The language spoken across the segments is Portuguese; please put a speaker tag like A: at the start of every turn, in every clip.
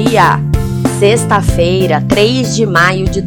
A: dia! Sexta-feira, 3 de maio de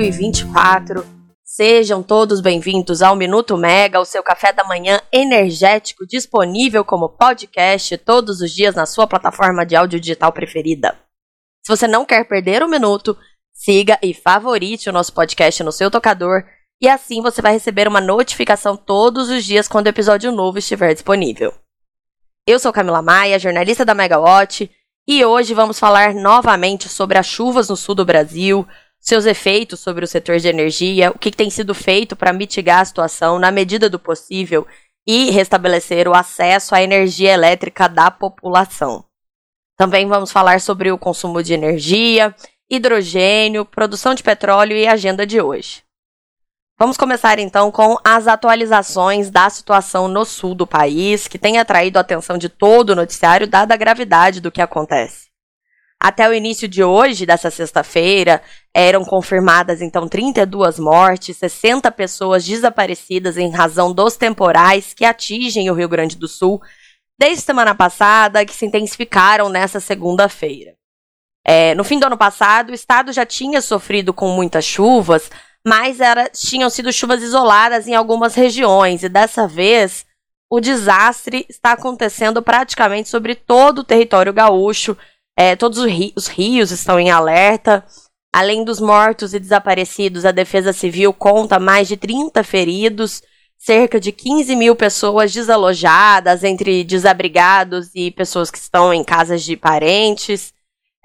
A: 2024. Sejam todos bem-vindos ao Minuto Mega, o seu café da manhã energético, disponível como podcast todos os dias na sua plataforma de áudio digital preferida. Se você não quer perder um minuto, siga e favorite o nosso podcast no seu tocador e assim você vai receber uma notificação todos os dias quando o episódio novo estiver disponível. Eu sou Camila Maia, jornalista da Megawatt, e hoje vamos falar novamente sobre as chuvas no sul do Brasil, seus efeitos sobre o setor de energia, o que tem sido feito para mitigar a situação na medida do possível e restabelecer o acesso à energia elétrica da população. Também vamos falar sobre o consumo de energia, hidrogênio, produção de petróleo e a agenda de hoje. Vamos começar então com as atualizações da situação no sul do país, que tem atraído a atenção de todo o noticiário, dada a gravidade do que acontece. Até o início de hoje, dessa sexta-feira, eram confirmadas então 32 mortes, 60 pessoas desaparecidas em razão dos temporais que atingem o Rio Grande do Sul, desde semana passada, que se intensificaram nessa segunda-feira. No fim do ano passado, o estado já tinha sofrido com muitas chuvas, mas tinham sido chuvas isoladas em algumas regiões, e dessa vez o desastre está acontecendo praticamente sobre todo o território gaúcho. Todos os rios estão em alerta. Além dos mortos e desaparecidos, a Defesa Civil conta mais de 30 feridos, cerca de 15 mil pessoas desalojadas, entre desabrigados e pessoas que estão em casas de parentes.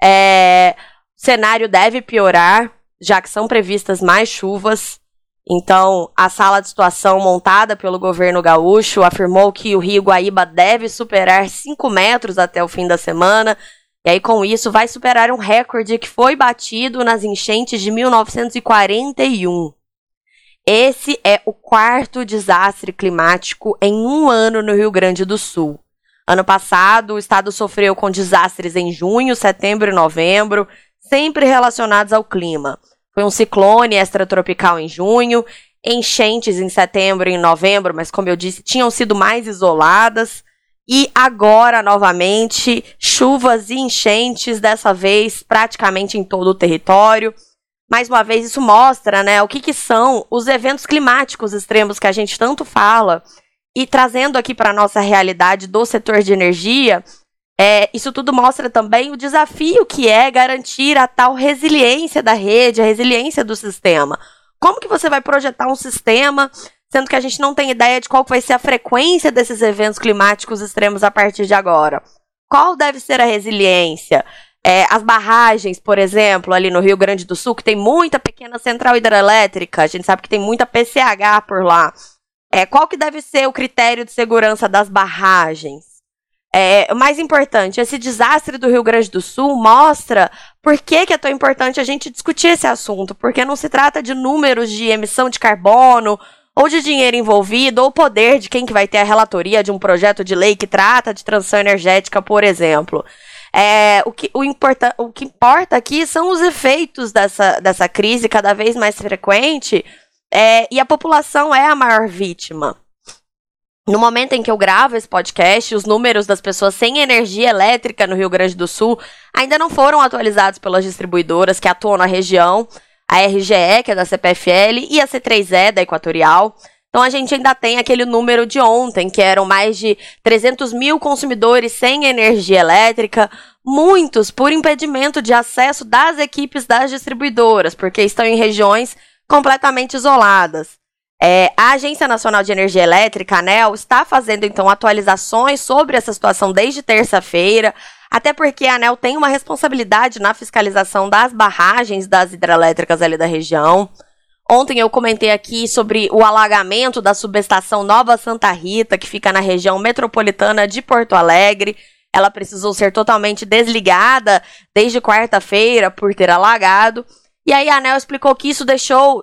A: O cenário deve piorar, já que são previstas mais chuvas. Então, a sala de situação montada pelo governo gaúcho afirmou que o rio Guaíba deve superar 5 metros até o fim da semana, e aí com isso vai superar um recorde que foi batido nas enchentes de 1941. Esse é o quarto desastre climático em um ano no Rio Grande do Sul. Ano passado, o estado sofreu com desastres em junho, setembro e novembro, sempre relacionados ao clima. Foi um ciclone extratropical em junho, enchentes em setembro e em novembro, mas como eu disse, tinham sido mais isoladas. E agora, novamente, chuvas e enchentes, dessa vez praticamente em todo o território. Mais uma vez, isso mostra, o que são os eventos climáticos extremos que a gente tanto fala. E trazendo aqui para a nossa realidade do setor de energia, isso tudo mostra também o desafio que é garantir a tal resiliência da rede, a resiliência do sistema. Como que você vai projetar um sistema, sendo que a gente não tem ideia de qual vai ser a frequência desses eventos climáticos extremos a partir de agora? Qual deve ser a resiliência? As barragens, por exemplo, ali no Rio Grande do Sul, que tem muita pequena central hidrelétrica, a gente sabe que tem muita PCH por lá. Qual que deve ser o critério de segurança das barragens? O mais importante, esse desastre do Rio Grande do Sul mostra por que é tão importante a gente discutir esse assunto, porque não se trata de números de emissão de carbono, ou de dinheiro envolvido, ou poder de quem que vai ter a relatoria de um projeto de lei que trata de transição energética, por exemplo. O que importa aqui são os efeitos dessa crise cada vez mais frequente, e a população é a maior vítima. No momento em que eu gravo esse podcast, os números das pessoas sem energia elétrica no Rio Grande do Sul ainda não foram atualizados pelas distribuidoras que atuam na região, a RGE, que é da CPFL, e a C3E, da Equatorial. Então, a gente ainda tem aquele número de ontem, que eram mais de 300 mil consumidores sem energia elétrica, muitos por impedimento de acesso das equipes das distribuidoras, porque estão em regiões completamente isoladas. A Agência Nacional de Energia Elétrica, a ANEEL, está fazendo, então, atualizações sobre essa situação desde terça-feira, até porque a ANEEL tem uma responsabilidade na fiscalização das barragens das hidrelétricas ali da região. Ontem eu comentei aqui sobre o alagamento da subestação Nova Santa Rita, que fica na região metropolitana de Porto Alegre. Ela precisou ser totalmente desligada desde quarta-feira por ter alagado. E aí a ANEEL explicou que isso deixou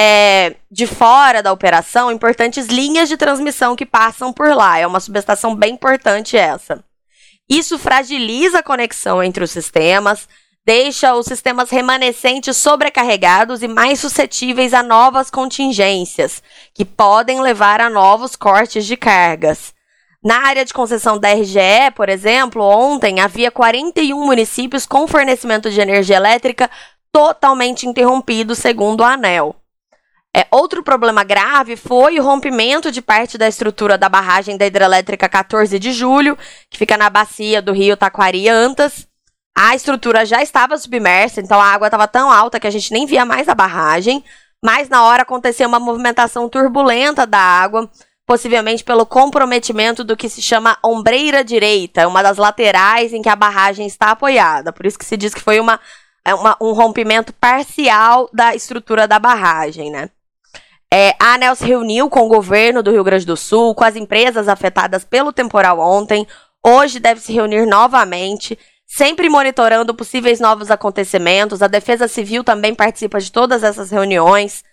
A: de fora da operação importantes linhas de transmissão que passam por lá. É uma subestação bem importante essa. Isso fragiliza a conexão entre os sistemas, deixa os sistemas remanescentes sobrecarregados e mais suscetíveis a novas contingências, que podem levar a novos cortes de cargas. Na área de concessão da RGE, por exemplo, ontem havia 41 municípios com fornecimento de energia elétrica totalmente interrompido, segundo a ANEEL. Outro problema grave foi o rompimento de parte da estrutura da barragem da hidrelétrica 14 de julho, que fica na bacia do rio Taquari-Antas. A estrutura já estava submersa, então a água estava tão alta que a gente nem via mais a barragem, mas na hora aconteceu uma movimentação turbulenta da água, possivelmente pelo comprometimento do que se chama ombreira direita, uma das laterais em que a barragem está apoiada. Por isso que se diz que foi um rompimento parcial da estrutura da barragem, né? A ANEEL se reuniu com o governo do Rio Grande do Sul, com as empresas afetadas pelo temporal ontem. Hoje deve se reunir novamente, sempre monitorando possíveis novos acontecimentos. A Defesa Civil também participa de todas essas reuniões.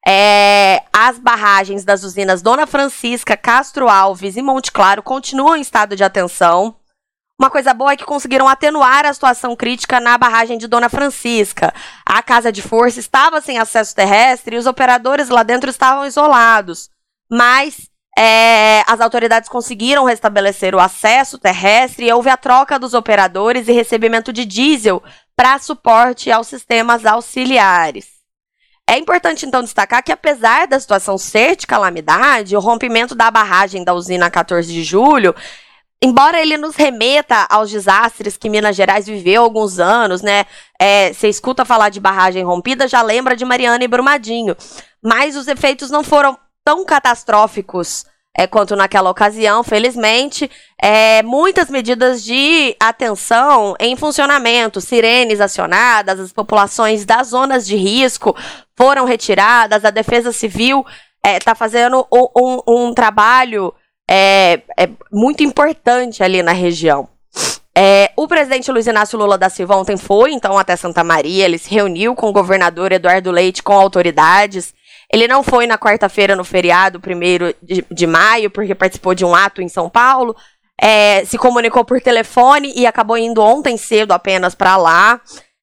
A: As barragens das usinas Dona Francisca, Castro Alves e Monte Claro continuam em estado de atenção. Uma coisa boa é que conseguiram atenuar a situação crítica na barragem de Dona Francisca. A casa de força estava sem acesso terrestre e os operadores lá dentro estavam isolados. Mas as autoridades conseguiram restabelecer o acesso terrestre e houve a troca dos operadores e recebimento de diesel para suporte aos sistemas auxiliares. É importante, então, destacar que, apesar da situação ser de calamidade, o rompimento da barragem da usina 14 de julho, embora ele nos remeta aos desastres que Minas Gerais viveu há alguns anos, né? Você escuta falar de barragem rompida, já lembra de Mariana e Brumadinho. Mas os efeitos não foram tão catastróficos quanto naquela ocasião, felizmente. Muitas medidas de atenção em funcionamento, sirenes acionadas, as populações das zonas de risco foram retiradas, a Defesa Civil está fazendo um trabalho muito importante ali na região. O presidente Luiz Inácio Lula da Silva ontem foi, então, até Santa Maria, ele se reuniu com o governador Eduardo Leite, com autoridades. Ele não foi na quarta-feira no feriado, 1º de maio, porque participou de um ato em São Paulo, se comunicou por telefone e acabou indo ontem cedo apenas para lá.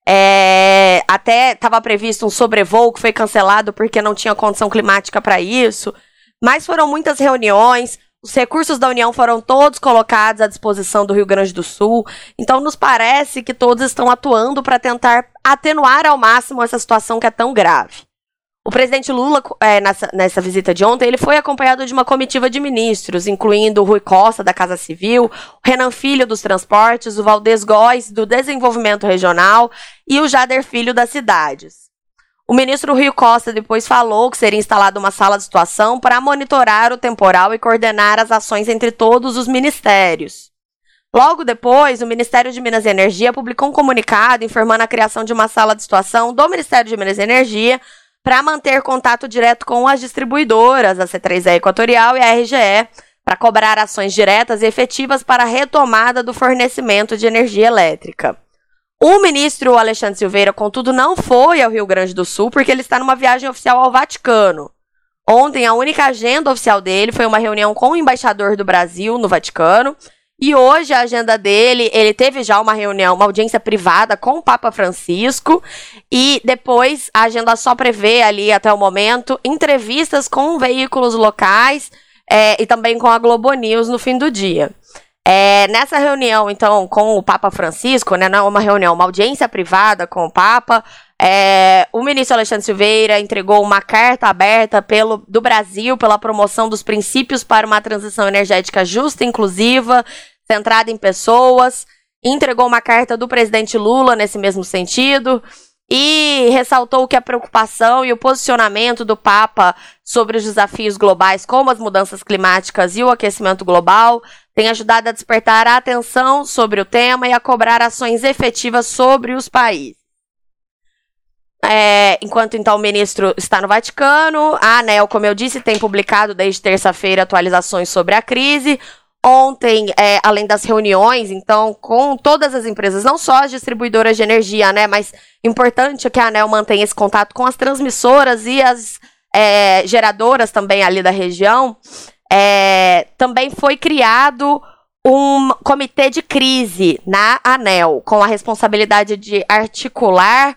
A: Até estava previsto um sobrevoo que foi cancelado porque não tinha condição climática para isso, mas foram muitas reuniões. Os recursos da União foram todos colocados à disposição do Rio Grande do Sul, então nos parece que todos estão atuando para tentar atenuar ao máximo essa situação que é tão grave. O presidente Lula, nessa visita de ontem, ele foi acompanhado de uma comitiva de ministros, incluindo o Rui Costa, da Casa Civil, o Renan Filho, dos Transportes, o Valdez Góes, do Desenvolvimento Regional, e o Jader Filho, das Cidades. O ministro Rui Costa depois falou que seria instalada uma sala de situação para monitorar o temporal e coordenar as ações entre todos os ministérios. Logo depois, o Ministério de Minas e Energia publicou um comunicado informando a criação de uma sala de situação do Ministério de Minas e Energia para manter contato direto com as distribuidoras, a C3E Equatorial e a RGE, para cobrar ações diretas e efetivas para a retomada do fornecimento de energia elétrica. O ministro Alexandre Silveira, contudo, não foi ao Rio Grande do Sul porque ele está numa viagem oficial ao Vaticano. Ontem, a única agenda oficial dele foi uma reunião com o embaixador do Brasil no Vaticano. E hoje a agenda dele, ele teve já uma reunião, uma audiência privada com o Papa Francisco. E depois a agenda só prevê ali, até o momento, entrevistas com veículos locais e também com a Globo News no fim do dia. Nessa reunião, então, com o Papa Francisco, né, não é uma reunião, uma audiência privada com o Papa, o ministro Alexandre Silveira entregou uma carta aberta do Brasil pela promoção dos princípios para uma transição energética justa e inclusiva, centrada em pessoas, entregou uma carta do presidente Lula nesse mesmo sentido e ressaltou que a preocupação e o posicionamento do Papa sobre os desafios globais, como as mudanças climáticas e o aquecimento global, tem ajudado a despertar a atenção sobre o tema e a cobrar ações efetivas sobre os países. Enquanto, então, o ministro está no Vaticano, a ANEEL, como eu disse, tem publicado desde terça-feira atualizações sobre a crise. Ontem, além das reuniões, então, com todas as empresas, não só as distribuidoras de energia, né, mas importante é que a ANEEL mantenha esse contato com as transmissoras e as geradoras também ali da região. Também foi criado um comitê de crise na ANEEL, com a responsabilidade de articular,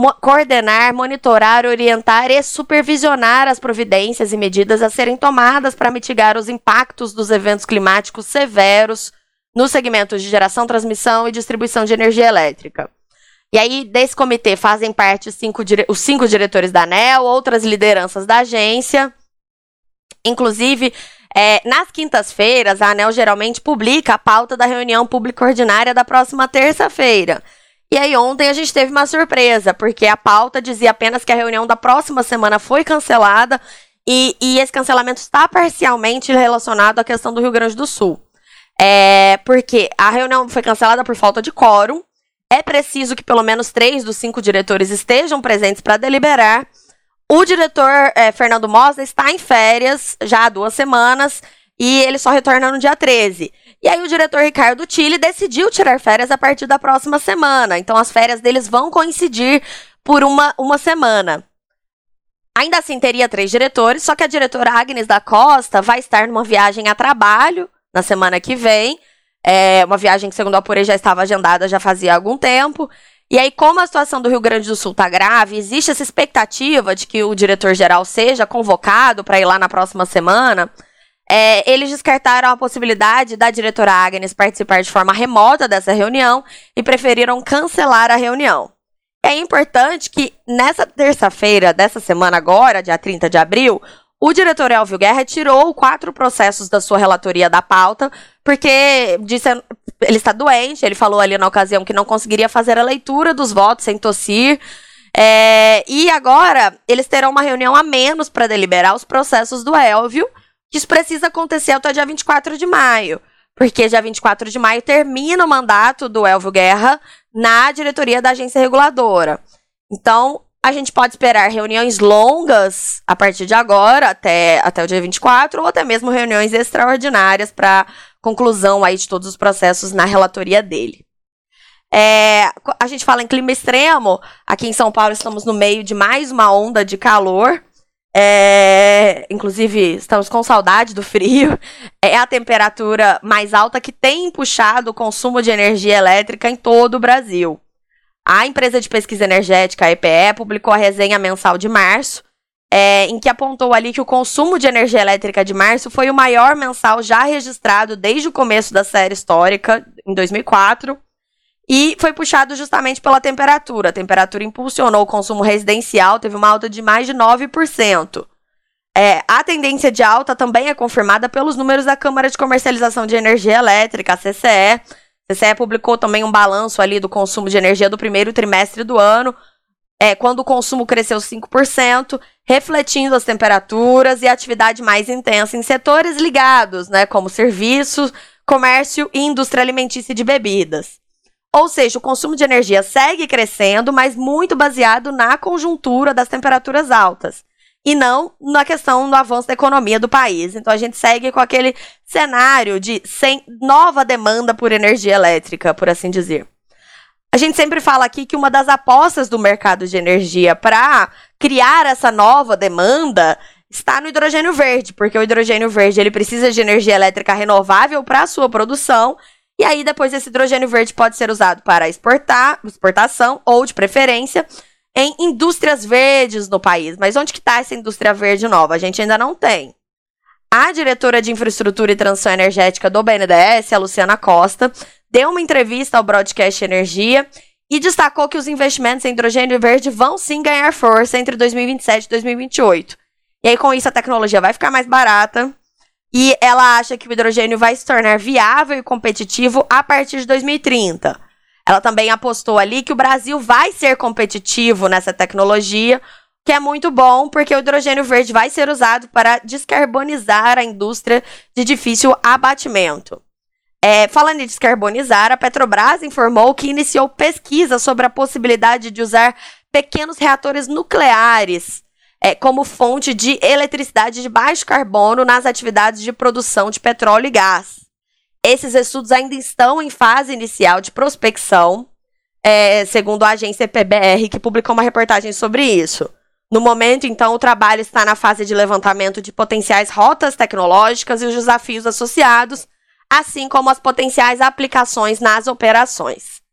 A: coordenar, monitorar, orientar e supervisionar as providências e medidas a serem tomadas para mitigar os impactos dos eventos climáticos severos nos segmentos de geração, transmissão e distribuição de energia elétrica. E aí, desse comitê fazem parte os 5 diretores da ANEEL, outras lideranças da agência. Inclusive, nas quintas-feiras, a ANEEL geralmente publica a pauta da reunião pública ordinária da próxima terça-feira. E aí, ontem a gente teve uma surpresa, porque a pauta dizia apenas que a reunião da próxima semana foi cancelada e esse cancelamento está parcialmente relacionado à questão do Rio Grande do Sul. Porque a reunião foi cancelada por falta de quórum. É preciso que pelo menos 3 dos 5 diretores estejam presentes para deliberar. O diretor Fernando Mosna está em férias já há 2 semanas e ele só retorna no dia 13. E aí o diretor Ricardo Tille decidiu tirar férias a partir da próxima semana. Então as férias deles vão coincidir por uma semana. Ainda assim teria 3 diretores, só que a diretora Agnes da Costa vai estar numa viagem a trabalho na semana que vem. Uma viagem que, segundo o apurei, já estava agendada já fazia algum tempo. E aí, como a situação do Rio Grande do Sul está grave, existe essa expectativa de que o diretor-geral seja convocado para ir lá na próxima semana. Eles descartaram a possibilidade da diretora Agnes participar de forma remota dessa reunião e preferiram cancelar a reunião. É importante que nessa terça-feira dessa semana agora, dia 30 de abril, o diretor Elvio Guerra tirou 4 processos da sua relatoria da pauta, porque ele está doente, ele falou ali na ocasião que não conseguiria fazer a leitura dos votos sem tossir, e agora eles terão uma reunião a menos para deliberar os processos do Elvio, que isso precisa acontecer até dia 24 de maio, porque dia 24 de maio termina o mandato do Elvio Guerra na diretoria da agência reguladora. Então, a gente pode esperar reuniões longas a partir de agora, até o dia 24, ou até mesmo reuniões extraordinárias para conclusão aí de todos os processos na relatoria dele. A gente fala em clima extremo, aqui em São Paulo estamos no meio de mais uma onda de calor, inclusive estamos com saudade do frio. É a temperatura mais alta que tem puxado o consumo de energia elétrica em todo o Brasil. A empresa de pesquisa energética, a EPE, publicou a resenha mensal de março, em que apontou ali que o consumo de energia elétrica de março foi o maior mensal já registrado desde o começo da série histórica, em 2004, e foi puxado justamente pela temperatura. A temperatura impulsionou o consumo residencial, teve uma alta de mais de 9%. A tendência de alta também é confirmada pelos números da Câmara de Comercialização de Energia Elétrica, a CCE. A CCE publicou também um balanço ali do consumo de energia do primeiro trimestre do ano, quando o consumo cresceu 5%, refletindo as temperaturas e a atividade mais intensa em setores ligados, como serviços, comércio e indústria alimentícia e de bebidas. Ou seja, o consumo de energia segue crescendo, mas muito baseado na conjuntura das temperaturas altas, e não na questão do avanço da economia do país. Então a gente segue com aquele cenário de sem nova demanda por energia elétrica, por assim dizer. A gente sempre fala aqui que uma das apostas do mercado de energia para criar essa nova demanda está no hidrogênio verde, porque o hidrogênio verde ele precisa de energia elétrica renovável para a sua produção, e aí depois esse hidrogênio verde pode ser usado para exportação ou, de preferência, em indústrias verdes no país. Mas onde que está essa indústria verde nova? A gente ainda não tem. A diretora de Infraestrutura e Transição Energética do BNDES, a Luciana Costa, deu uma entrevista ao Broadcast Energia e destacou que os investimentos em hidrogênio verde vão sim ganhar força entre 2027 e 2028. E aí, com isso, a tecnologia vai ficar mais barata e ela acha que o hidrogênio vai se tornar viável e competitivo a partir de 2030. Ela também apostou ali que o Brasil vai ser competitivo nessa tecnologia, que é muito bom, porque o hidrogênio verde vai ser usado para descarbonizar a indústria de difícil abatimento. Falando em descarbonizar, a Petrobras informou que iniciou pesquisa sobre a possibilidade de usar pequenos reatores nucleares como fonte de eletricidade de baixo carbono nas atividades de produção de petróleo e gás. Esses estudos ainda estão em fase inicial de prospecção, segundo a agência PBR, que publicou uma reportagem sobre isso. No momento, então, o trabalho está na fase de levantamento de potenciais rotas tecnológicas e os desafios associados, assim como as potenciais aplicações nas operações.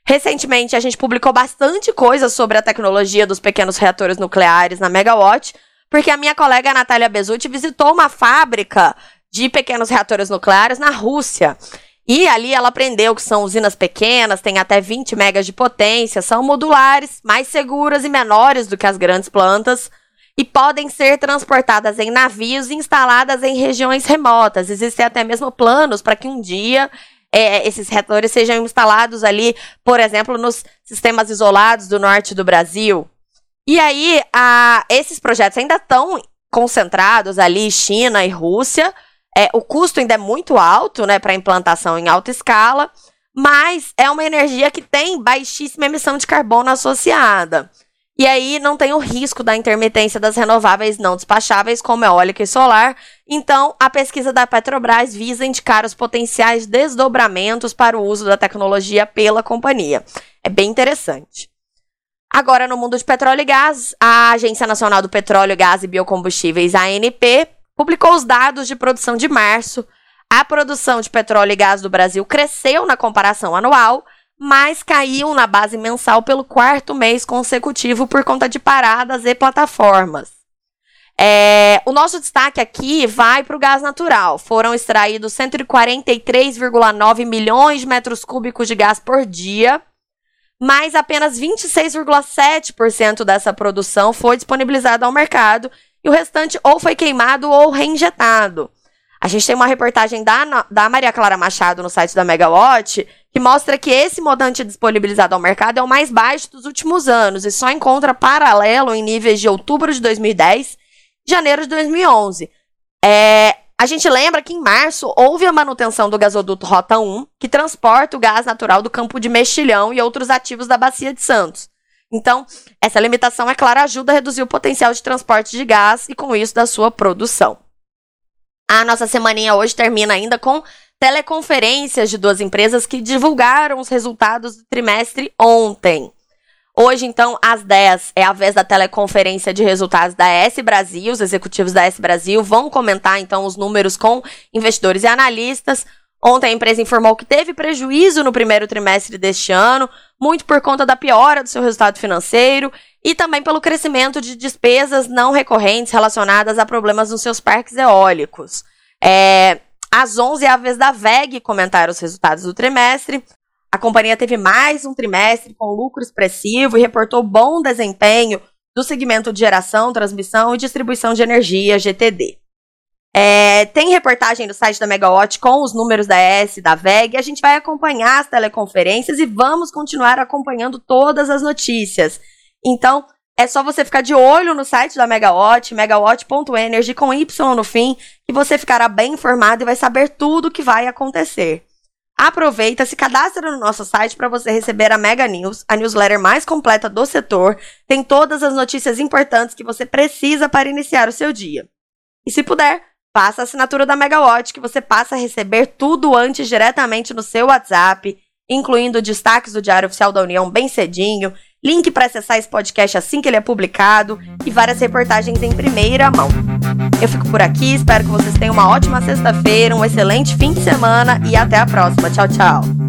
A: Recentemente, a gente publicou bastante coisa sobre a tecnologia dos pequenos reatores nucleares na Megawatt, porque a minha colega Natália Bezutti visitou uma fábrica de pequenos reatores nucleares na Rússia. E ali ela aprendeu que são usinas pequenas, têm até 20 megas de potência, são modulares, mais seguras e menores do que as grandes plantas, e podem ser transportadas em navios e instaladas em regiões remotas. Existem até mesmo planos para que um dia esses reatores sejam instalados ali, por exemplo, nos sistemas isolados do norte do Brasil. E aí, esses projetos ainda estão concentrados ali, China e Rússia. O custo ainda é muito alto, né, para implantação em alta escala, mas é uma energia que tem baixíssima emissão de carbono associada. E aí não tem o risco da intermitência das renováveis não despacháveis, como eólica e solar. Então, a pesquisa da Petrobras visa indicar os potenciais desdobramentos para o uso da tecnologia pela companhia. É bem interessante. Agora, no mundo de petróleo e gás, a Agência Nacional do Petróleo, Gás e Biocombustíveis, ANP, publicou os dados de produção de março. A produção de petróleo e gás do Brasil cresceu na comparação anual, mas caiu na base mensal pelo 4º mês consecutivo por conta de paradas e plataformas. O nosso destaque aqui vai para o gás natural. Foram extraídos 143,9 milhões de metros cúbicos de gás por dia, mas apenas 26,7% dessa produção foi disponibilizada ao mercado e o restante ou foi queimado ou reinjetado. A gente tem uma reportagem da Maria Clara Machado no site da Megawatt que mostra que esse montante disponibilizado ao mercado é o mais baixo dos últimos anos e só encontra paralelo em níveis de outubro de 2010 e janeiro de 2011. A gente lembra que em março houve a manutenção do gasoduto Rota 1, que transporta o gás natural do campo de Mexilhão e outros ativos da Bacia de Santos. Então, essa limitação, é claro, ajuda a reduzir o potencial de transporte de gás e, com isso, da sua produção. A nossa semaninha hoje termina ainda com teleconferências de 2 empresas que divulgaram os resultados do trimestre ontem. Hoje, então, às 10, é a vez da teleconferência de resultados da S Brasil. Os executivos da S Brasil vão comentar, então, os números com investidores e analistas. Ontem a empresa informou que teve prejuízo no primeiro trimestre deste ano, muito por conta da piora do seu resultado financeiro e também pelo crescimento de despesas não recorrentes relacionadas a problemas nos seus parques eólicos. Às 11 é a vez da WEG comentar os resultados do trimestre. A companhia teve mais um trimestre com lucro expressivo e reportou bom desempenho do segmento de geração, transmissão e distribuição de energia, GTD. Tem reportagem no site da Megawatt com os números da ES e da WEG. A gente vai acompanhar as teleconferências e vamos continuar acompanhando todas as notícias. Então, é só você ficar de olho no site da Megawatt, megawatt.energy com Y no fim, que você ficará bem informado e vai saber tudo o que vai acontecer. Aproveita, se cadastra no nosso site para você receber a Mega News, a newsletter mais completa do setor. Tem todas as notícias importantes que você precisa para iniciar o seu dia. E se puder, faça a assinatura da Megawatt, que você passa a receber tudo antes diretamente no seu WhatsApp, incluindo destaques do Diário Oficial da União bem cedinho, link para acessar esse podcast assim que ele é publicado e várias reportagens em primeira mão. Eu fico por aqui, espero que vocês tenham uma ótima sexta-feira, um excelente fim de semana e até a próxima. Tchau, tchau!